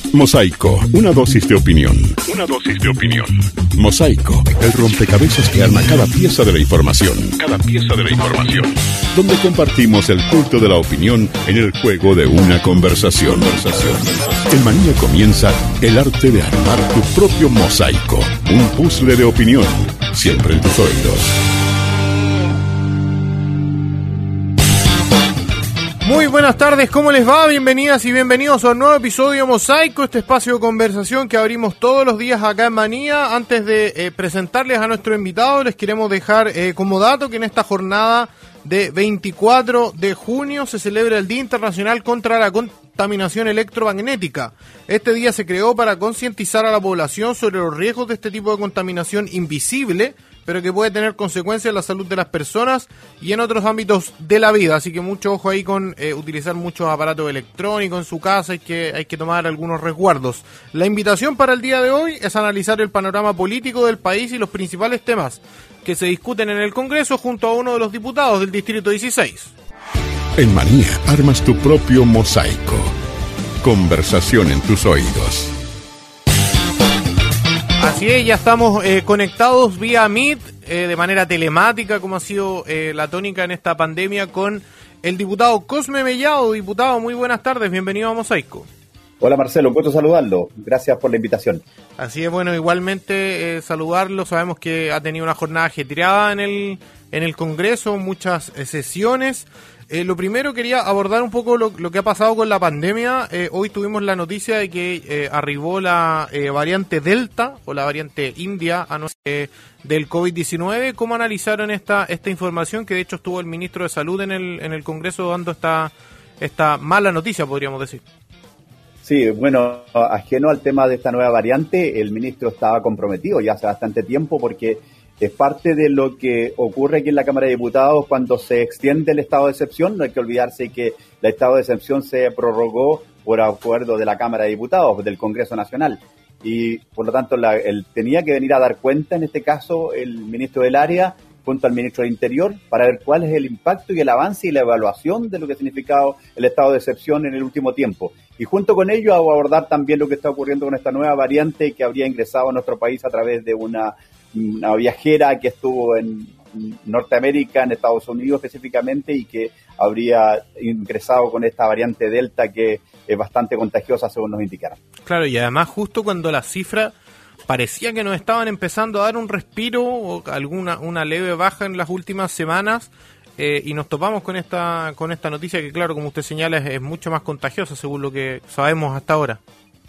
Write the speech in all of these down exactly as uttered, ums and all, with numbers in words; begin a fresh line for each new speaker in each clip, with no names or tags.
Mosaico, una dosis de opinión. Una dosis de opinión. Mosaico, el rompecabezas que arma cada pieza de la información. Cada pieza de la información. Donde compartimos el culto de la opinión en el juego de una conversación. conversación. En Manía comienza el arte de armar tu propio mosaico. Un puzzle de opinión, siempre en tus oídos.
Muy buenas tardes, ¿cómo les va? Bienvenidas y bienvenidos a un nuevo episodio Mosaico, este espacio de conversación que abrimos todos los días acá en Manía. Antes de eh, presentarles a nuestro invitado, les queremos dejar eh, como dato que en esta jornada de veinticuatro de junio se celebra el Día Internacional contra la Contaminación Electromagnética. Este día se creó para concientizar a la población sobre los riesgos de este tipo de contaminación invisible, pero que puede tener consecuencias en la salud de las personas y en otros ámbitos de la vida. Así que mucho ojo ahí con eh, utilizar muchos aparatos electrónicos en su casa, hay que, hay que tomar algunos resguardos. La invitación para el día de hoy es analizar el panorama político del país y los principales temas que se discuten en el Congreso junto a uno de los diputados del Distrito dieciséis.
En Manía armas tu propio mosaico. Conversación en tus oídos.
Así es, ya estamos eh, conectados vía Meet, eh, de manera telemática, como ha sido eh, la tónica en esta pandemia, con el diputado Cosme Mellado. Diputado, muy buenas tardes, bienvenido a Mosaico.
Hola Marcelo, un gusto saludarlo, gracias por la invitación.
Así es, bueno, igualmente eh, saludarlo, sabemos que ha tenido una jornada ajetreada en el, en el Congreso, muchas eh, sesiones. Eh, lo primero quería abordar un poco lo, lo que ha pasado con la pandemia. Eh, hoy tuvimos la noticia de que eh, arribó la eh, variante Delta o la variante India a no, eh, del COVID diecinueve. ¿Cómo analizaron esta esta información? Que de hecho estuvo el ministro de Salud en el en el Congreso dando esta esta mala noticia, podríamos decir.
Sí, bueno, ajeno al tema de esta nueva variante, el ministro estaba comprometido ya hace bastante tiempo porque es parte de lo que ocurre aquí en la Cámara de Diputados cuando se extiende el estado de excepción. No hay que olvidarse que el estado de excepción se prorrogó por acuerdo de la Cámara de Diputados, del Congreso Nacional. Y por lo tanto, la, él tenía que venir a dar cuenta, en este caso, el ministro del área, junto al ministro del Interior, para ver cuál es el impacto y el avance y la evaluación de lo que ha significado el estado de excepción en el último tiempo. Y junto con ello, abordar también lo que está ocurriendo con esta nueva variante que habría ingresado a nuestro país a través de una una viajera que estuvo en Norteamérica, en Estados Unidos específicamente, y que habría ingresado con esta variante Delta que es bastante contagiosa según nos indicaron.
Claro, y además justo cuando las cifras parecía que nos estaban empezando a dar un respiro o alguna una leve baja en las últimas semanas, eh, y nos topamos con esta con esta noticia que, claro, como usted señala, es, es mucho más contagiosa según lo que sabemos hasta ahora.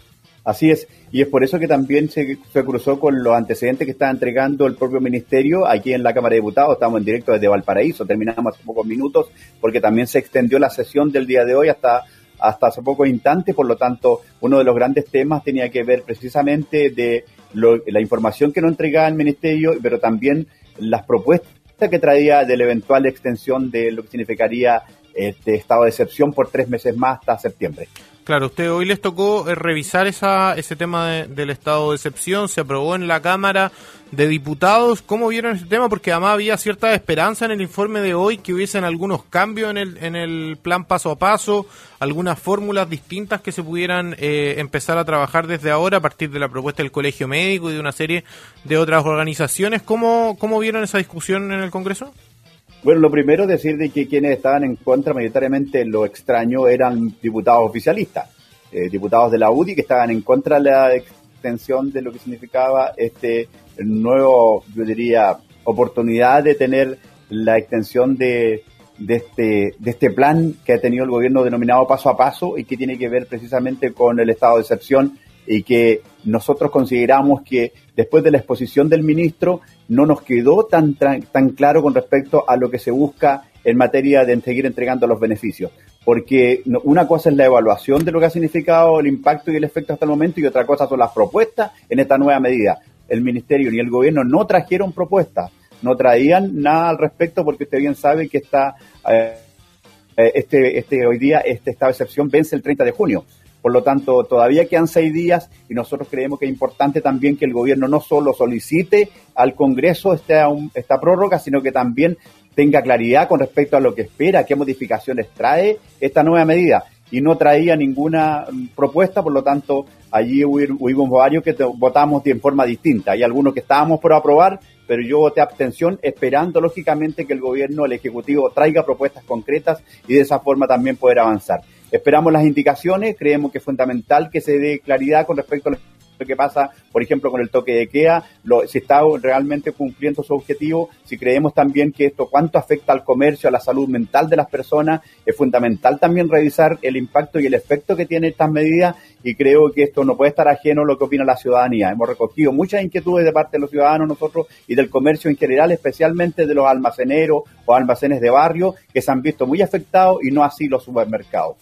Así es, y es por eso que también se, se cruzó con los antecedentes que está entregando el propio ministerio aquí en la Cámara de Diputados. Estamos en directo desde Valparaíso, terminamos hace pocos minutos, porque también se extendió la sesión del día de hoy hasta, hasta hace pocos instantes. Por lo tanto, uno de los grandes temas tenía que ver precisamente de lo, la información que nos entregaba el ministerio, pero también las propuestas que traía de la eventual extensión de lo que significaría este estado de excepción por tres meses más hasta septiembre.
Claro, usted hoy les tocó eh, revisar esa ese tema de, del estado de excepción, se aprobó en la Cámara de Diputados. ¿Cómo vieron ese tema? Porque además había cierta esperanza en el informe de hoy que hubiesen algunos cambios en el en el plan paso a paso, algunas fórmulas distintas que se pudieran eh, empezar a trabajar desde ahora a partir de la propuesta del Colegio Médico y de una serie de otras organizaciones. ¿Cómo, cómo vieron esa discusión en el Congreso?
Bueno, lo primero es decir de que quienes estaban en contra, mayoritariamente lo extraño, eran diputados oficialistas, eh, diputados de la U D I que estaban en contra de la extensión de lo que significaba este nuevo, yo diría, oportunidad de tener la extensión de, de, este, de este plan que ha tenido el gobierno denominado paso a paso y que tiene que ver precisamente con el estado de excepción, y que nosotros consideramos que después de la exposición del ministro no nos quedó tan, tan, tan claro con respecto a lo que se busca en materia de seguir entregando los beneficios. Porque una cosa es la evaluación de lo que ha significado el impacto y el efecto hasta el momento, y otra cosa son las propuestas en esta nueva medida. El ministerio ni el gobierno no trajeron propuestas, no traían nada al respecto, porque usted bien sabe que está, eh, este, este hoy día este estado de excepción vence el treinta de junio. Por lo tanto, todavía quedan seis días y nosotros creemos que es importante también que el gobierno no solo solicite al Congreso esta, esta prórroga, sino que también tenga claridad con respecto a lo que espera, qué modificaciones trae esta nueva medida. y no traía ninguna propuesta, por lo tanto, allí hubo varios que votamos de forma distinta. Hay algunos que estábamos por aprobar, pero yo voté abstención, esperando lógicamente que el gobierno, el Ejecutivo, traiga propuestas concretas y de esa forma también poder avanzar. Esperamos las indicaciones, creemos que es fundamental que se dé claridad con respecto a lo que pasa, por ejemplo, con el toque de queda, lo, si está realmente cumpliendo su objetivo, si creemos también que esto cuánto afecta al comercio, a la salud mental de las personas, es fundamental también revisar el impacto y el efecto que tienen estas medidas, y creo que esto no puede estar ajeno a lo que opina la ciudadanía. Hemos recogido muchas inquietudes de parte de los ciudadanos nosotros y del comercio en general, especialmente de los almaceneros o almacenes de barrio, que se han visto muy afectados y no así los supermercados.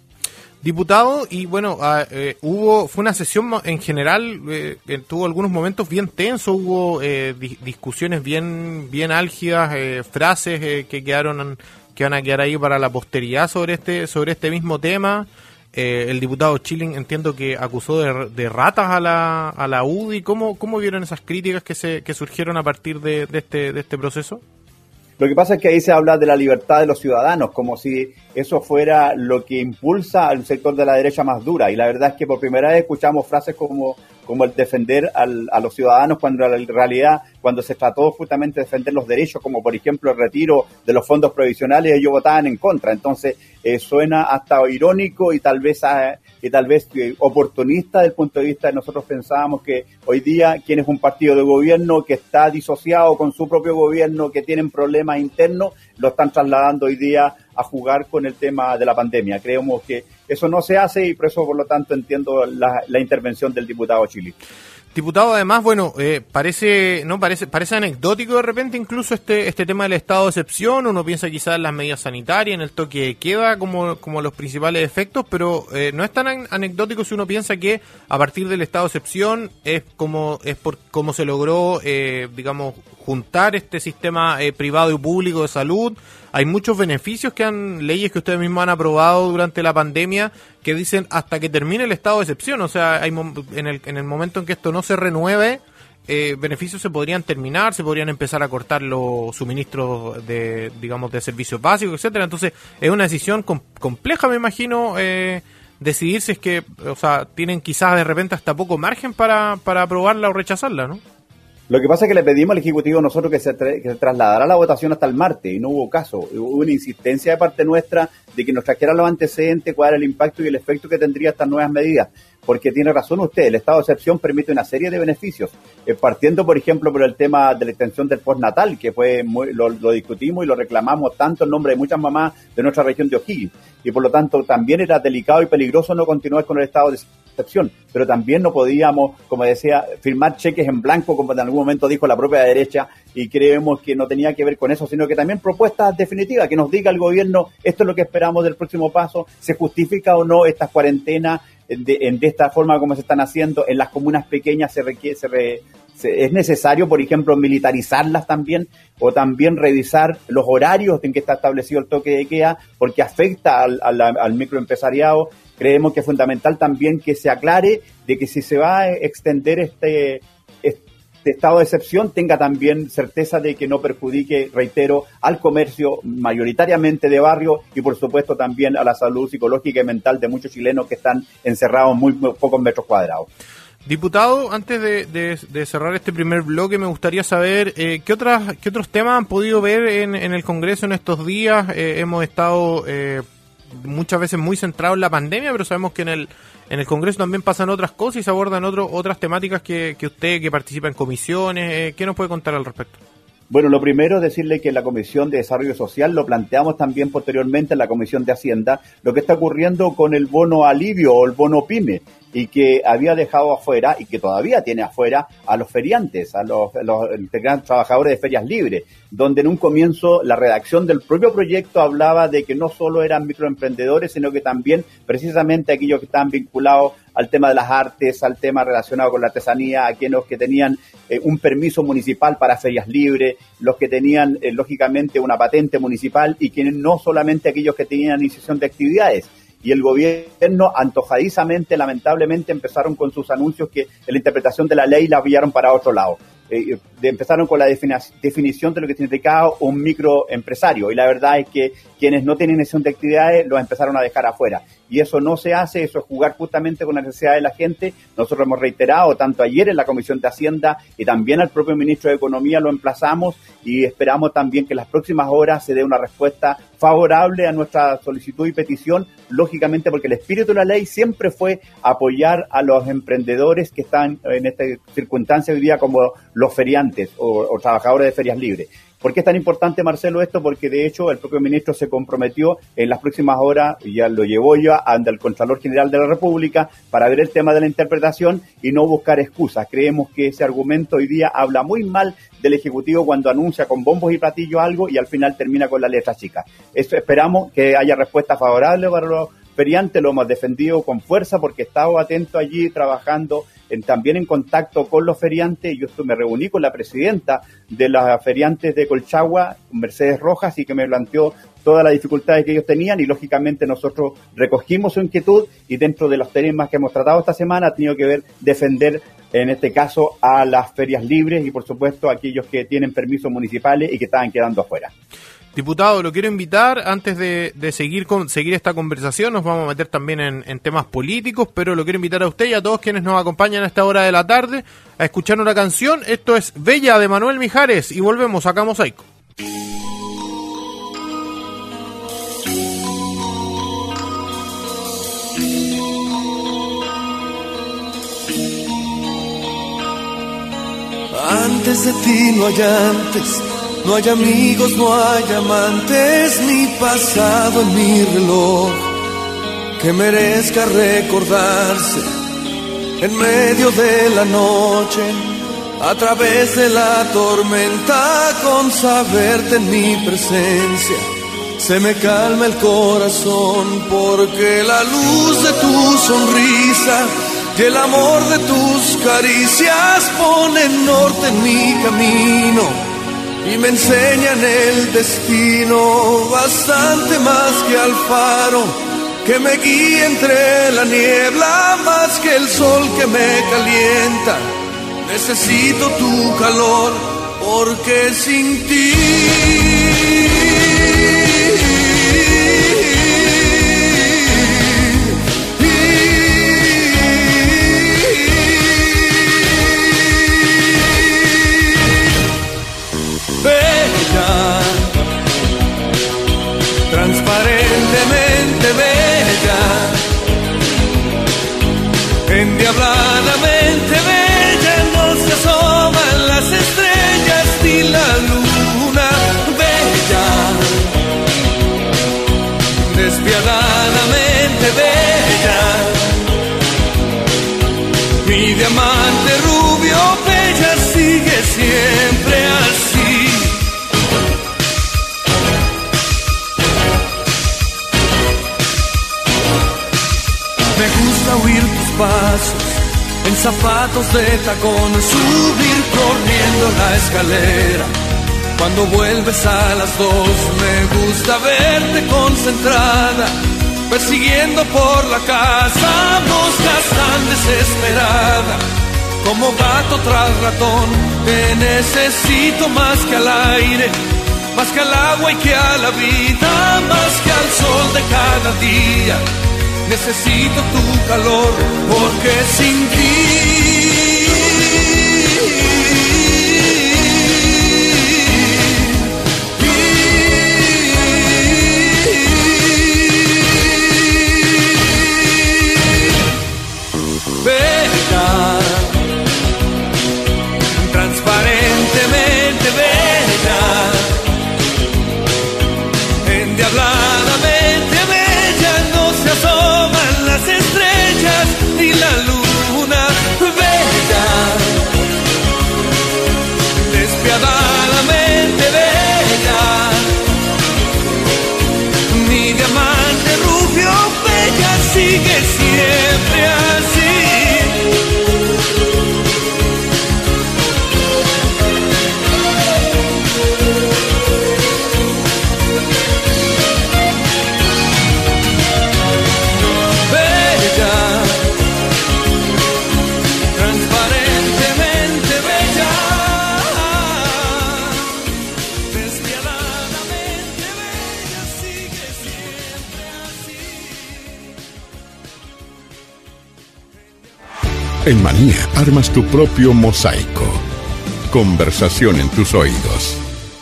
Diputado, y bueno, uh, eh, hubo fue una sesión en general, eh, que tuvo algunos momentos bien tensos, hubo eh, di- discusiones bien bien álgidas, eh, frases eh, que quedaron que van a quedar ahí para la posteridad sobre este sobre este mismo tema. Eh, el diputado Schilling entiendo que acusó de, de ratas a la a la U D I. ¿Cómo cómo vieron esas críticas que se que surgieron a partir de, de este de este proceso?
Lo que pasa es que ahí se habla de la libertad de los ciudadanos, como si eso fuera lo que impulsa al sector de la derecha más dura. Y la verdad es que por primera vez escuchamos frases como, como el defender al, a los ciudadanos, cuando en realidad, cuando se trató justamente de defender los derechos, como por ejemplo el retiro de los fondos provisionales, ellos votaban en contra. Entonces eh, suena hasta irónico y tal vez a, y tal vez eh, oportunista desde el punto de vista de nosotros pensábamos que hoy día quien es un partido de gobierno que está disociado con su propio gobierno, que tienen problemas internos, lo están trasladando hoy día a jugar con el tema de la pandemia. Creemos que eso no se hace y por eso, por lo tanto, entiendo la, la intervención del diputado Schilling.
Diputado, además, bueno, eh, parece no parece parece anecdótico de repente incluso este este tema del estado de excepción. Uno piensa quizás en las medidas sanitarias, en el toque de queda como, como los principales efectos, pero eh, no es tan an- anecdótico si uno piensa que a partir del estado de excepción es como es por cómo se logró, eh, digamos, juntar este sistema eh, privado y público de salud. Hay muchos beneficios que han, leyes que ustedes mismos han aprobado durante la pandemia que dicen hasta que termine el estado de excepción. O sea, hay mom- en el en el momento en que esto no se renueve, eh, beneficios se podrían terminar, se podrían empezar a cortar los suministros de, digamos, de servicios básicos, etcétera. Entonces, es una decisión com- compleja, me imagino, eh, decidir si es que, o sea, tienen quizás de repente hasta poco margen para, para aprobarla o rechazarla, ¿no?
Lo que pasa es que le pedimos al Ejecutivo nosotros que se, tra- que se trasladara la votación hasta el martes y no hubo caso. Hubo una insistencia de parte nuestra de que nos trajera los antecedentes, cuál era el impacto y el efecto que tendría estas nuevas medidas. Porque tiene razón usted, el estado de excepción permite una serie de beneficios, eh, partiendo por ejemplo por el tema de la extensión del postnatal, que fue muy, lo, lo discutimos y lo reclamamos tanto en nombre de muchas mamás de nuestra región de O'Higgins, y por lo tanto también era delicado y peligroso no continuar con el estado de excepción, pero también no podíamos, como decía, firmar cheques en blanco, como en algún momento dijo la propia derecha, y creemos que no tenía que ver con eso, sino que también propuestas definitivas, que nos diga el gobierno, esto es lo que esperamos del próximo paso, se justifica o no estas cuarentenas, De, de esta forma como se están haciendo en las comunas pequeñas, se requiere, se re, se, es necesario, por ejemplo, militarizarlas también, o también revisar los horarios en que está establecido el toque de queda, porque afecta al, al, al microempresariado. Creemos que es fundamental también que se aclare de que si se va a extender este, este de estado de excepción, tenga también certeza de que no perjudique, reitero, al comercio mayoritariamente de barrio y por supuesto también a la salud psicológica y mental de muchos chilenos que están encerrados muy, muy pocos metros cuadrados.
Diputado, antes de, de, de cerrar este primer bloque, me gustaría saber eh, qué otras qué otros temas han podido ver en, en el Congreso en estos días. Eh, hemos estado eh, muchas veces muy centrados en la pandemia, pero sabemos que en el En el Congreso también pasan otras cosas y se abordan otro, otras temáticas que, que usted, que participa en comisiones, eh, ¿qué nos puede contar al respecto?
Bueno, lo primero es decirle que en la Comisión de Desarrollo Social lo planteamos también posteriormente en la Comisión de Hacienda, lo que está ocurriendo con el bono alivio o el bono PYME, y que había dejado afuera, y que todavía tiene afuera, a los feriantes, a los, a los integrantes trabajadores de ferias libres, donde en un comienzo la redacción del propio proyecto hablaba de que no solo eran microemprendedores, sino que también precisamente aquellos que estaban vinculados al tema de las artes, al tema relacionado con la artesanía, aquellos que tenían eh, un permiso municipal para ferias libres, los que tenían eh, lógicamente una patente municipal y que no solamente aquellos que tenían iniciación de actividades. Y el gobierno antojadizamente, lamentablemente, empezaron con sus anuncios que en la interpretación de la ley la enviaron para otro lado. Eh, de, empezaron con la defini- definición de lo que significaba un microempresario, y la verdad es que quienes no tienen esa de actividades los empezaron a dejar afuera, y eso no se hace, eso es jugar justamente con la necesidad de la gente. Nosotros hemos reiterado, tanto ayer en la Comisión de Hacienda y también al propio Ministro de Economía lo emplazamos, y esperamos también que en las próximas horas se dé una respuesta favorable a nuestra solicitud y petición, lógicamente porque el espíritu de la ley siempre fue apoyar a los emprendedores que están en esta circunstancia hoy día, como los feriantes o, o trabajadores de ferias libres. ¿Por qué es tan importante, Marcelo, esto? Porque de hecho el propio ministro se comprometió en las próximas horas, y ya lo llevó ya ante el Contralor General de la República, para ver el tema de la interpretación y no buscar excusas. Creemos que ese argumento hoy día habla muy mal del Ejecutivo cuando anuncia con bombos y platillos algo y al final termina con la letra chica. Eso, esperamos que haya respuesta favorable para los feriantes, lo hemos defendido con fuerza porque he estado atento allí trabajando en, también en contacto con los feriantes. Yo esto, me reuní con la presidenta de las feriantes de Colchagua, Mercedes Rojas, y que me planteó todas las dificultades que ellos tenían, y lógicamente nosotros recogimos su inquietud, y dentro de los temas que hemos tratado esta semana ha tenido que ver defender en este caso a las ferias libres y por supuesto a aquellos que tienen permisos municipales y que estaban quedando afuera.
Diputado, lo quiero invitar, antes de, de seguir con seguir esta conversación, nos vamos a meter también en, en temas políticos, pero lo quiero invitar a usted y a todos quienes nos acompañan a esta hora de la tarde a escuchar una canción. Esto es Bella, de Manuel Mijares, y volvemos acá a Mosaico.
Antes de ti no hay antes, no hay amigos, no hay amantes, ni pasado en mi reloj que merezca recordarse en medio de la noche, a través de la tormenta, con saberte en mi presencia. Se me calma el corazón porque la luz de tu sonrisa y el amor de tus caricias ponen norte en mi camino y me enseñan el destino, bastante más que al faro que me guía entre la niebla, más que el sol que me calienta. Necesito tu calor porque sin ti bella, transparentemente bella, endiabladamente bella, no se asoman las estrellas ni la luna, bella, despiadadamente bella, mi diamante rubio, bella, sigue siempre así. Me gusta oír tus pasos en zapatos de tacón, subir corriendo la escalera. Cuando vuelves a las dos, me gusta verte concentrada, persiguiendo por la casa moscas tan desesperada. Como gato tras ratón, te necesito más que al aire, más que al agua y que a la vida, más que al sol de cada día. Necesito tu calor porque sin ti bella, transparentemente bella, endiabladamente bella, no se asoman las estrellas ni la luna,
En Manía armas tu propio mosaico. Conversación en tus oídos.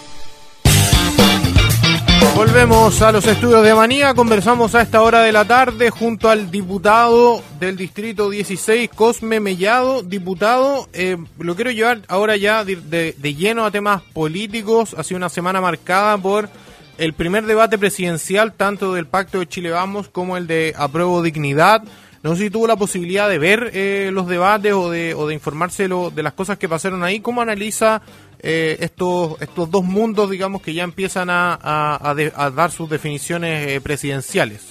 Volvemos a los estudios de Manía, conversamos a esta hora de la tarde junto al diputado del Distrito dieciséis, Cosme Mellado. Diputado, eh, lo quiero llevar ahora ya de, de, de lleno a temas políticos. Ha sido una semana marcada por el primer debate presidencial, tanto del Pacto de Chile Vamos como el de Apruebo Dignidad. No sé si tuvo la posibilidad de ver eh, los debates o de, o de informarse lo, de las cosas que pasaron ahí. ¿Cómo analiza eh, estos estos dos mundos, digamos, que ya empiezan a, a, a, de, a dar sus definiciones eh, presidenciales?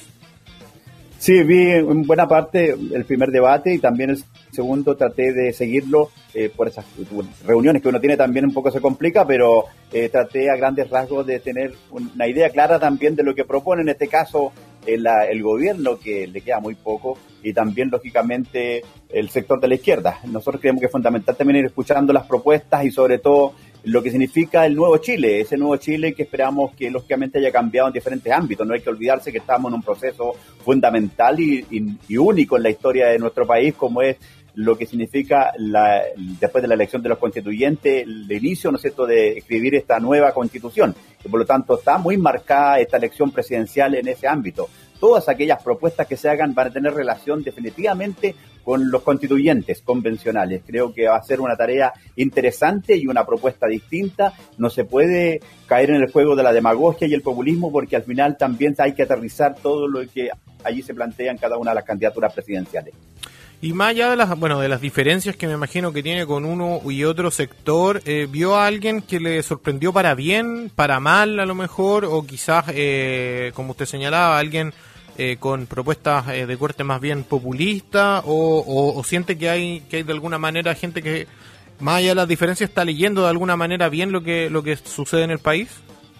Sí, vi en buena parte el primer debate y también el segundo traté de seguirlo eh, por esas reuniones que uno tiene, también un poco se complica, pero eh, traté a grandes rasgos de tener una idea clara también de lo que propone en este caso el, el gobierno, que le queda muy poco, y también lógicamente el sector de la izquierda. Nosotros creemos que es fundamental también ir escuchando las propuestas y sobre todo lo que significa el nuevo Chile, ese nuevo Chile que esperamos que lógicamente haya cambiado en diferentes ámbitos. No hay que olvidarse que estamos en un proceso fundamental y, y, y único en la historia de nuestro país, como es lo que significa la, después de la elección de los constituyentes, el inicio, ¿no es cierto?, de escribir esta nueva constitución. Y por lo tanto está muy marcada esta elección presidencial en ese ámbito. Todas aquellas propuestas que se hagan van a tener relación definitivamente con los constituyentes convencionales. Creo que va a ser una tarea interesante y una propuesta distinta. No se puede caer en el juego de la demagogia y el populismo, porque al final también hay que aterrizar todo lo que allí se plantea en cada una de las candidaturas presidenciales.
Y más allá de las, bueno, de las diferencias que me imagino que tiene con uno y otro sector, eh, ¿vio a alguien que le sorprendió para bien, para mal a lo mejor, o quizás, eh, como usted señalaba, alguien eh, con propuestas eh, de corte más bien populista, o, o, o siente que hay que hay de alguna manera gente que, más allá de las diferencias, está leyendo de alguna manera bien lo que lo que sucede en el país?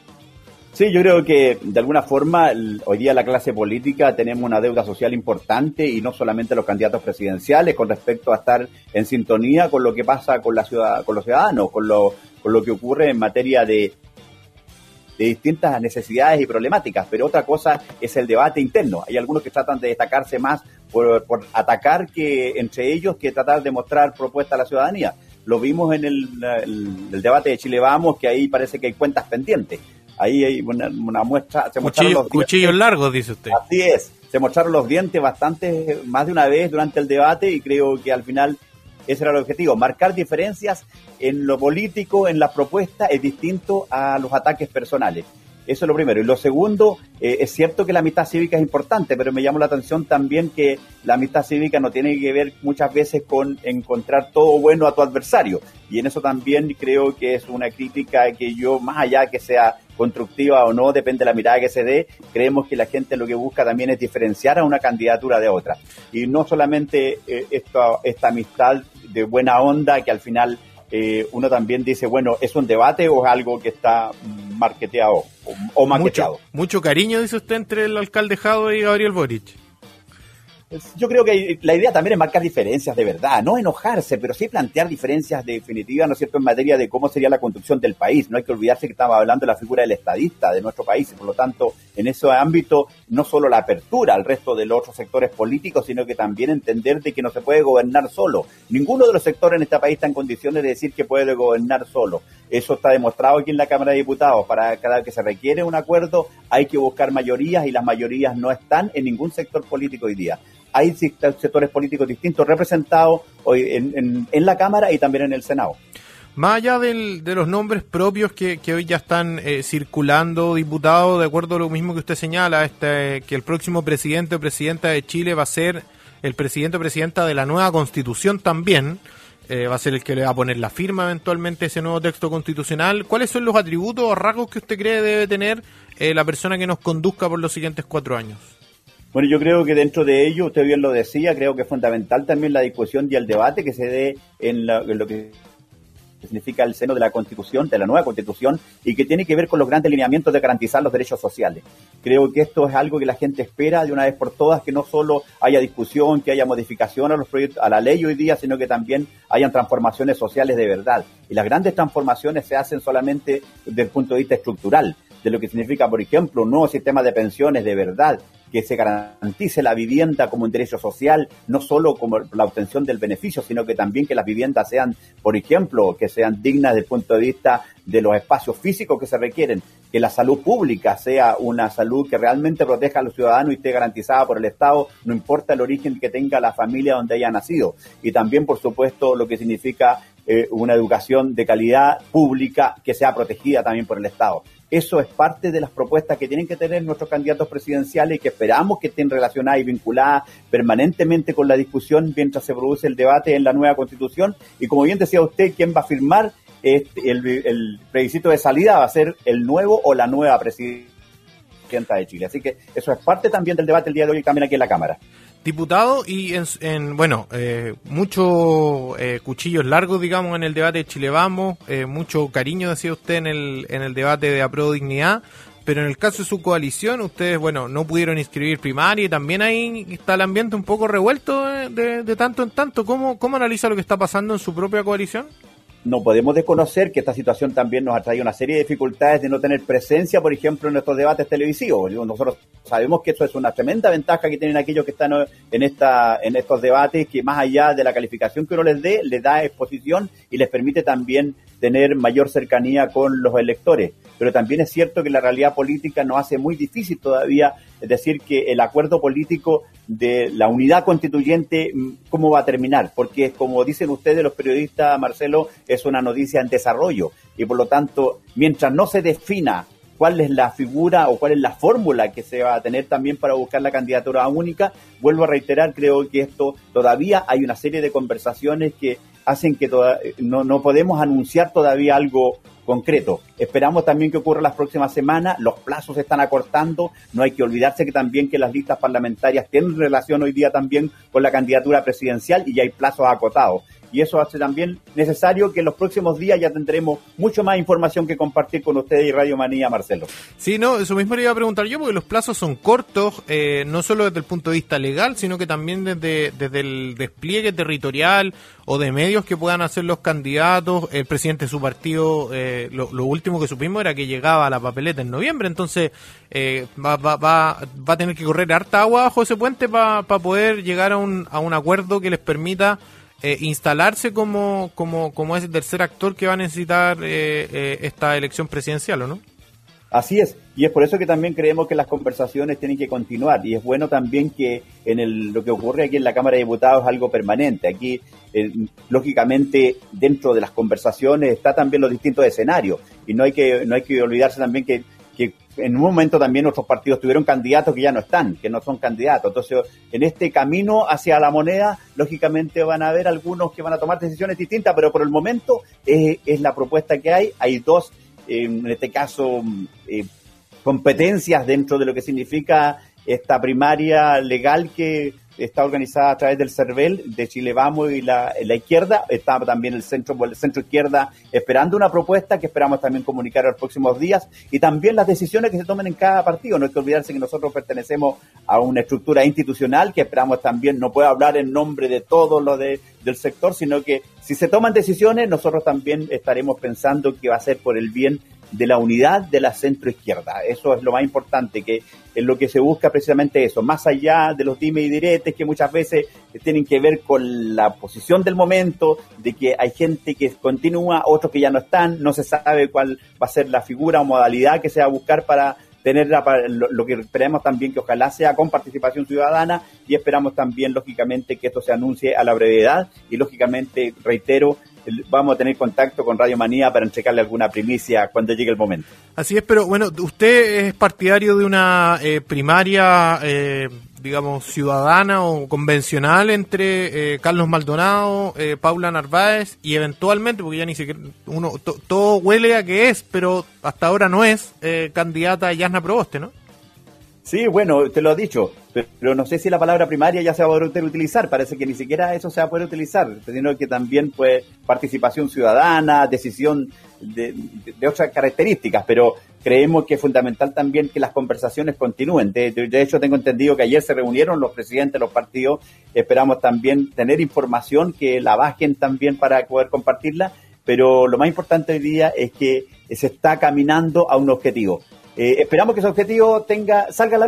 Sí, yo creo que de alguna forma hoy día la clase política tenemos una deuda social importante, y no solamente los candidatos presidenciales, con respecto a estar en sintonía con lo que pasa con la ciudad, con los ciudadanos, con lo, con lo que ocurre en materia de, de distintas necesidades y problemáticas. Pero otra cosa es el debate interno. Hay algunos que tratan de destacarse más por, por atacar que entre ellos que tratar de mostrar propuestas a la ciudadanía. Lo vimos en el, el, el debate de Chile Vamos, que ahí parece que hay cuentas pendientes. Ahí hay una, una muestra, se mostraron
Cuchillo,
los dientes.
Cuchillos largos, dice usted.
Así es, se mostraron los dientes bastante, más de una vez durante el debate, y creo que al final ese era el objetivo. Marcar diferencias en lo político, en la propuesta, es distinto a los ataques personales. Eso es lo primero. Y lo segundo, eh, es cierto que la amistad cívica es importante, pero me llamó la atención también que la amistad cívica no tiene que ver muchas veces con encontrar todo bueno a tu adversario. Y en eso también creo que es una crítica que yo, más allá que sea constructiva o no, depende de la mirada que se dé, creemos que la gente lo que busca también es diferenciar a una candidatura de otra. Y no solamente eh, esta, esta amistad de buena onda que al final eh, uno también dice, bueno, ¿es un debate o es algo que está marketeado o, o maqueteado?
Mucho, mucho cariño, dice usted, entre el alcalde Jadwe y Gabriel Boric.
Yo creo que la idea también es marcar diferencias de verdad, no enojarse, pero sí plantear diferencias definitivas, ¿no es cierto?, en materia de cómo sería la construcción del país. No hay que olvidarse que estamos hablando de la figura del estadista de nuestro país, y por lo tanto, en ese ámbito, no solo la apertura al resto de los otros sectores políticos, sino que también entender de que no se puede gobernar solo. Ninguno de los sectores en este país está en condiciones de decir que puede gobernar solo. Eso está demostrado aquí en la Cámara de Diputados. Para cada vez que se requiere un acuerdo, hay que buscar mayorías, y las mayorías no están en ningún sector político hoy día. Hay sectores políticos distintos representados hoy en, en, en la Cámara y también en el Senado.
Más allá del, de los nombres propios que, que hoy ya están eh, circulando, diputado, de acuerdo a lo mismo que usted señala, este, que el próximo presidente o presidenta de Chile va a ser el presidente o presidenta de la nueva Constitución también, eh, va a ser el que le va a poner la firma eventualmente a ese nuevo texto constitucional. ¿Cuáles son los atributos o rasgos que usted cree debe tener eh, la persona que nos conduzca por los siguientes cuatro años?
Bueno, yo creo que dentro de ello, usted bien lo decía, creo que es fundamental también la discusión y el debate que se dé en, la, en lo que significa el seno de la Constitución, de la nueva Constitución, y que tiene que ver con los grandes lineamientos de garantizar los derechos sociales. Creo que esto es algo que la gente espera de una vez por todas, que no solo haya discusión, que haya modificación a los proyectos, a la ley hoy día, sino que también hayan transformaciones sociales de verdad. Y las grandes transformaciones se hacen solamente desde el punto de vista estructural, de lo que significa, por ejemplo, un nuevo sistema de pensiones de verdad, que se garantice la vivienda como un derecho social, no solo como la obtención del beneficio, sino que también que las viviendas sean, por ejemplo, que sean dignas desde el punto de vista de los espacios físicos que se requieren, que la salud pública sea una salud que realmente proteja a los ciudadanos y esté garantizada por el Estado, no importa el origen que tenga la familia donde haya nacido. Y también, por supuesto, lo que significa eh, una educación de calidad pública que sea protegida también por el Estado. Eso es parte de las propuestas que tienen que tener nuestros candidatos presidenciales y que esperamos que estén relacionadas y vinculadas permanentemente con la discusión mientras se produce el debate en la nueva Constitución. Y como bien decía usted, ¿quién va a firmar este, el, el plebiscito de salida? Va a ser el nuevo o la nueva presidenta de Chile. Así que eso es parte también del debate el día de hoy también aquí en la Cámara.
Diputado, y en, en bueno, eh, muchos eh, cuchillos largos, digamos, en el debate de Chile Vamos, eh, mucho cariño, decía usted, en el en el debate de Apruebo Dignidad, pero en el caso de su coalición, ustedes, bueno, no pudieron inscribir primaria y también ahí está el ambiente un poco revuelto de, de, de tanto en tanto. ¿Cómo, cómo analiza lo que está pasando en su propia coalición?
No podemos desconocer que esta situación también nos ha traído una serie de dificultades de no tener presencia, por ejemplo, en nuestros debates televisivos. Nosotros sabemos que eso es una tremenda ventaja que tienen aquellos que están en esta en estos debates, que más allá de la calificación que uno les dé, les da exposición y les permite también tener mayor cercanía con los electores. Pero también es cierto que la realidad política nos hace muy difícil todavía decir que el acuerdo político de la unidad constituyente, ¿cómo va a terminar? Porque, como dicen ustedes los periodistas, Marcelo, es una noticia en desarrollo y por lo tanto, mientras no se defina cuál es la figura o cuál es la fórmula que se va a tener también para buscar la candidatura única, vuelvo a reiterar, creo que esto todavía hay una serie de conversaciones que hacen que toda, no, no podemos anunciar todavía algo concreto. Esperamos también que ocurra las próximas semanas, los plazos se están acortando, no hay que olvidarse que también que las listas parlamentarias tienen relación hoy día también con la candidatura presidencial y ya hay plazos acotados. Y eso hace también necesario que en los próximos días ya tendremos mucho más información que compartir con ustedes y Radio Manía, Marcelo.
Sí, no, eso mismo le iba a preguntar yo, porque los plazos son cortos, eh, no solo desde el punto de vista legal, sino que también desde, desde el despliegue territorial o de medios que puedan hacer los candidatos. El presidente de su partido, eh, lo, lo último que supimos era que llegaba a la papeleta en noviembre, entonces eh, va, va, va, va a tener que correr harta agua bajo ese puente para pa poder llegar a un, a un acuerdo que les permita Eh, instalarse como, como, como ese tercer actor que va a necesitar eh, eh, esta elección presidencial, ¿o no?
Así es, y es por eso que también creemos que las conversaciones tienen que continuar, y es bueno también que en el, lo que ocurre aquí en la Cámara de Diputados es algo permanente. Aquí, eh, lógicamente, dentro de las conversaciones está también los distintos escenarios, y no hay que, no hay que olvidarse también que que en un momento también nuestros partidos tuvieron candidatos que ya no están, que no son candidatos. Entonces, en este camino hacia la moneda, lógicamente van a haber algunos que van a tomar decisiones distintas, pero por el momento eh, es la propuesta que hay. Hay dos, eh, en este caso, eh, competencias dentro de lo que significa esta primaria legal que está organizada a través del CERVEL, de Chile Vamos y la, la izquierda. Está también el centro, el centro izquierda esperando una propuesta que esperamos también comunicar en los próximos días, y también las decisiones que se tomen en cada partido. No hay que olvidarse que nosotros pertenecemos a una estructura institucional que esperamos también, no puedo hablar en nombre de todos los de, del sector, sino que si se toman decisiones, nosotros también estaremos pensando que va a ser por el bien de la unidad de la centroizquierda. Eso es lo más importante, que es lo que se busca precisamente eso, más allá de los dime y diretes que muchas veces tienen que ver con la posición del momento, de que hay gente que continúa, otros que ya no están, no se sabe cuál va a ser la figura o modalidad que se va a buscar para tener la, lo, lo que esperamos también que ojalá sea con participación ciudadana, y esperamos también lógicamente que esto se anuncie a la brevedad, y lógicamente, reitero, vamos a tener contacto con Radio Manía para entregarle alguna primicia cuando llegue el momento.
Así es, pero bueno, usted es partidario de una eh, primaria, eh, digamos, ciudadana o convencional entre eh, Carlos Maldonado, eh, Paula Narváez y eventualmente, porque ya ni siquiera uno to, todo huele a que es, pero hasta ahora no es, eh, candidata a Yasna Proboste, ¿no?
Sí, bueno, te lo he dicho, pero no sé si la palabra primaria ya se va a poder utilizar, parece que ni siquiera eso se va a poder utilizar, sino que también pues participación ciudadana, decisión de, de, de otras características, pero creemos que es fundamental también que las conversaciones continúen. De, de, de hecho, tengo entendido que ayer se reunieron los presidentes de los partidos, esperamos también tener información que la bajen también para poder compartirla, pero lo más importante hoy día es que se está caminando a un objetivo. Eh, esperamos que ese objetivo tenga salga a la luz,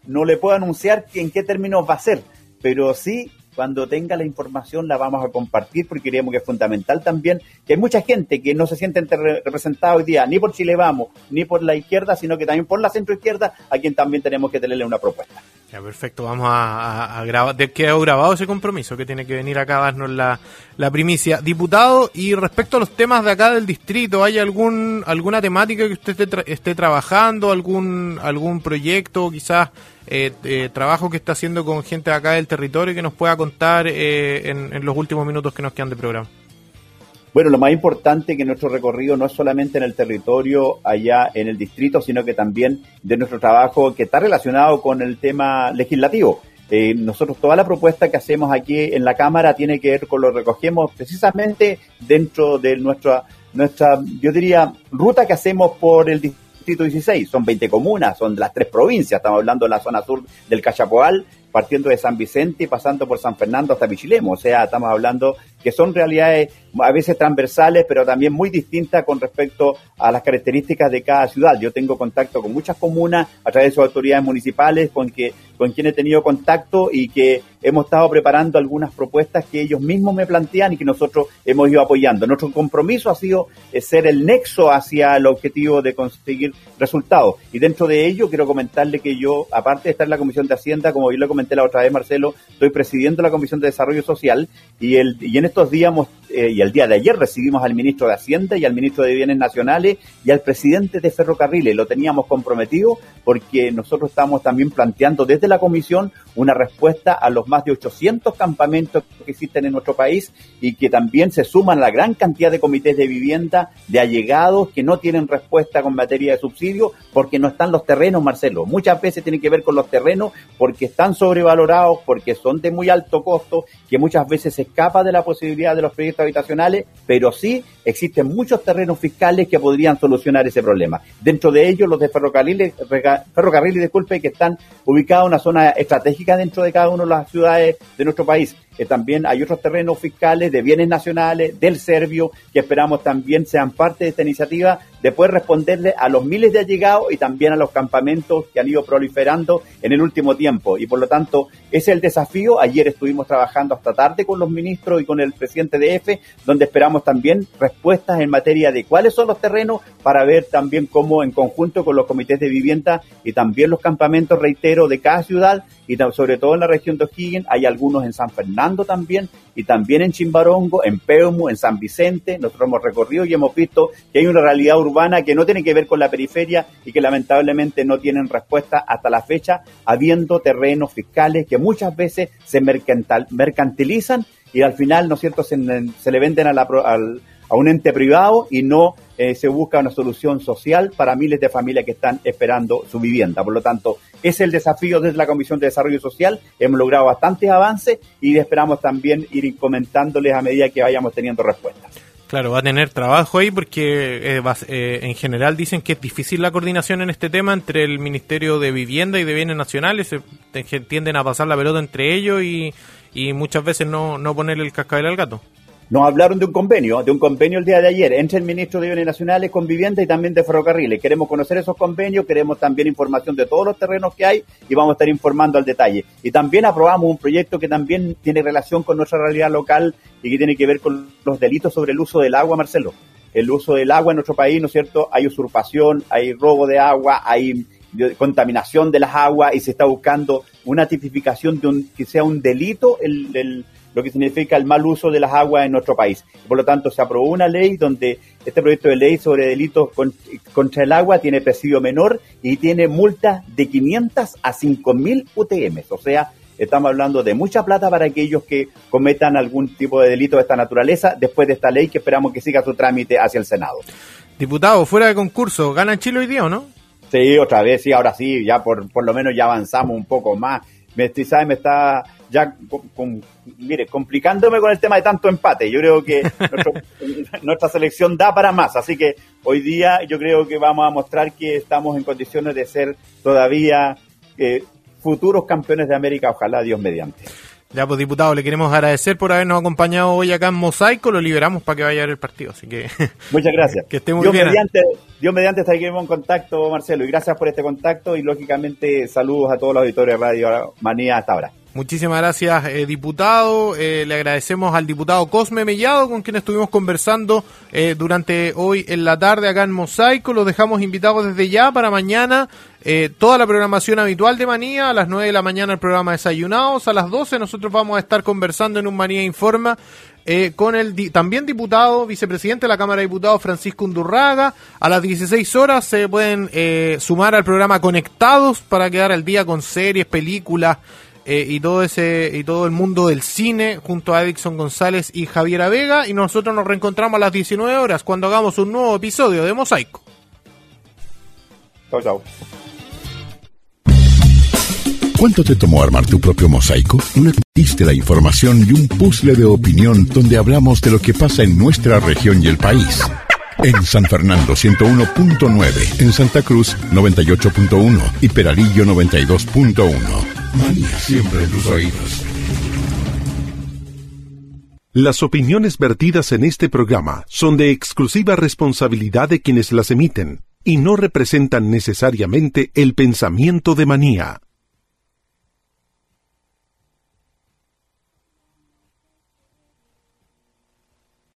no le puedo anunciar en qué términos va a ser, pero sí, cuando tenga la información la vamos a compartir, porque creemos que es fundamental también, que hay mucha gente que no se siente representada hoy día, ni por Chile Vamos, ni por la izquierda, sino que también por la centroizquierda, a quien también tenemos que tenerle una propuesta.
Ya, perfecto, vamos a, a, a grabar, ¿de qué ha grabado ese compromiso? Que tiene que venir acá a darnos la, la primicia. Diputado, y respecto a los temas de acá del distrito, ¿hay algún alguna temática que usted esté, tra- esté trabajando, algún algún proyecto, quizás eh, eh, trabajo que está haciendo con gente de acá del territorio que nos pueda contar eh, en, en los últimos minutos que nos quedan de programa?
Bueno, lo más importante que nuestro recorrido no es solamente en el territorio allá en el distrito, sino que también de nuestro trabajo que está relacionado con el tema legislativo. Eh, nosotros toda la propuesta que hacemos aquí en la Cámara tiene que ver con lo que recogemos precisamente dentro de nuestra, nuestra, yo diría, ruta que hacemos por el distrito dieciséis. Son veinte comunas, son de las tres provincias, estamos hablando de la zona sur del Cachapoal, partiendo de San Vicente y pasando por San Fernando hasta Pichilemu. O sea, estamos hablando que son realidades a veces transversales, pero también muy distintas con respecto a las características de cada ciudad. Yo tengo contacto con muchas comunas a través de sus autoridades municipales, con que con quienes he tenido contacto y que hemos estado preparando algunas propuestas que ellos mismos me plantean y que nosotros hemos ido apoyando. Nuestro compromiso ha sido ser el nexo hacia el objetivo de conseguir resultados. Y dentro de ello quiero comentarle que yo, aparte de estar en la Comisión de Hacienda, como yo le comenté la otra vez, Marcelo, estoy presidiendo la Comisión de Desarrollo Social y, el, y en estos días eh, y el día de ayer recibimos al ministro de Hacienda y al ministro de Bienes Nacionales y al presidente de Ferrocarriles. Lo teníamos comprometido porque nosotros estamos también planteando desde la comisión una respuesta a los más de ochocientos campamentos que existen en nuestro país y que también se suman a la gran cantidad de comités de vivienda, de allegados que no tienen respuesta con materia de subsidio porque no están los terrenos, Marcelo. Muchas veces tiene que ver con los terrenos porque están sobrevalorados, porque son de muy alto costo, que muchas veces se escapa de la posibilidad de los proyectos habitacionales, pero sí existen muchos terrenos fiscales que podrían solucionar ese problema. Dentro de ellos, los de ferrocarriles, ferrocarriles, disculpe, que están ubicados en una zona estratégica dentro de cada una de las ciudades de nuestro país. Eh, también hay otros terrenos fiscales de bienes nacionales, del Servio, que esperamos también sean parte de esta iniciativa de poder responderle a los miles de allegados y también a los campamentos que han ido proliferando en el último tiempo. Y por lo tanto, ese es el desafío. Ayer estuvimos trabajando hasta tarde con los ministros y con el presidente de E F E, donde esperamos también respuestas en materia de cuáles son los terrenos para ver también cómo en conjunto con los comités de vivienda y también los campamentos, reitero, de cada ciudad y sobre todo en la región de O'Higgins, hay algunos en San Fernando también, y también en Chimbarongo, en Peumo, en San Vicente. Nosotros hemos recorrido y hemos visto que hay una realidad urbana que no tiene que ver con la periferia y que lamentablemente no tienen respuesta hasta la fecha, habiendo terrenos fiscales que muchas veces se mercantil, mercantilizan y al final, ¿no es cierto?, se, se le venden a, la, al, a un ente privado y no eh, se busca una solución social para miles de familias que están esperando su vivienda. Por lo tanto, es el desafío desde la Comisión de Desarrollo Social. Hemos logrado bastantes avances y esperamos también ir comentándoles a medida que vayamos teniendo respuestas.
Claro, va a tener trabajo ahí porque eh, va, eh, en general dicen que es difícil la coordinación en este tema entre el Ministerio de Vivienda y de Bienes Nacionales. Se te, tienden a pasar la pelota entre ellos y, y muchas veces no, no ponerle el cascabel al gato.
Nos hablaron de un convenio, de un convenio el día de ayer, entre el ministro de Bienes Nacionales con Vivienda y también de Ferrocarriles. Queremos conocer esos convenios, queremos también información de todos los terrenos que hay y vamos a estar informando al detalle. Y también aprobamos un proyecto que también tiene relación con nuestra realidad local y que tiene que ver con los delitos sobre el uso del agua, Marcelo. El uso del agua en nuestro país, ¿no es cierto? Hay usurpación, hay robo de agua, hay contaminación de las aguas y se está buscando una tipificación de un, que sea un delito el, el lo que significa el mal uso de las aguas en nuestro país. Por lo tanto, se aprobó una ley donde este proyecto de ley sobre delitos con, contra el agua tiene presidio menor y tiene multas de quinientos a cinco mil U T M. O sea, estamos hablando de mucha plata para aquellos que cometan algún tipo de delito de esta naturaleza después de esta ley que esperamos que siga su trámite hacia el Senado.
Diputado, fuera de concurso, ¿gana Chile hoy día o no?
Sí, otra vez, sí, ahora sí, ya por, por lo menos ya avanzamos un poco más. Me, ¿sabes? Me está ya, con, con, mire, complicándome con el tema de tanto empate. Yo creo que nuestro, nuestra selección da para más, así que hoy día yo creo que vamos a mostrar que estamos en condiciones de ser todavía eh, futuros campeones de América, ojalá Dios mediante.
Ya, pues, diputado, le queremos agradecer por habernos acompañado hoy acá en Mosaico. Lo liberamos para que vaya a ver el partido, así que...
Muchas gracias.
Que esté muy
Dios
bien.
Mediante, Dios mediante estaremos en contacto, Marcelo, y gracias por este contacto y, lógicamente, saludos a todos los auditores de Radio Manía hasta ahora.
Muchísimas gracias, eh, diputado. Eh, le agradecemos al diputado Cosme Mellado, con quien estuvimos conversando eh, durante hoy en la tarde acá en Mosaico. Los dejamos invitados desde ya para mañana. Eh, toda la programación habitual de Manía, a las nueve de la mañana el programa Desayunados, a las doce nosotros vamos a estar conversando en un Manía Informa eh, con el di- también diputado, vicepresidente de la Cámara de Diputados, Francisco Undurraga. A las dieciséis horas se pueden eh, sumar al programa Conectados para quedar al día con series, películas, Eh, y todo ese y todo el mundo del cine junto a Edison González y Javiera Vega, y nosotros nos reencontramos a las diecinueve horas cuando hagamos un nuevo episodio de Mosaico.
Chau, chau.
¿Cuánto te tomó armar tu propio mosaico? Una pista de información y un puzzle de opinión donde hablamos de lo que pasa en nuestra región y el país. En San Fernando ciento uno punto nueve, en Santa Cruz noventa y ocho punto uno y Peralillo noventa y dos punto uno. Manía siempre en tus oídos.
Las opiniones vertidas en este programa son de exclusiva responsabilidad de quienes las emiten y no representan necesariamente el pensamiento de Manía.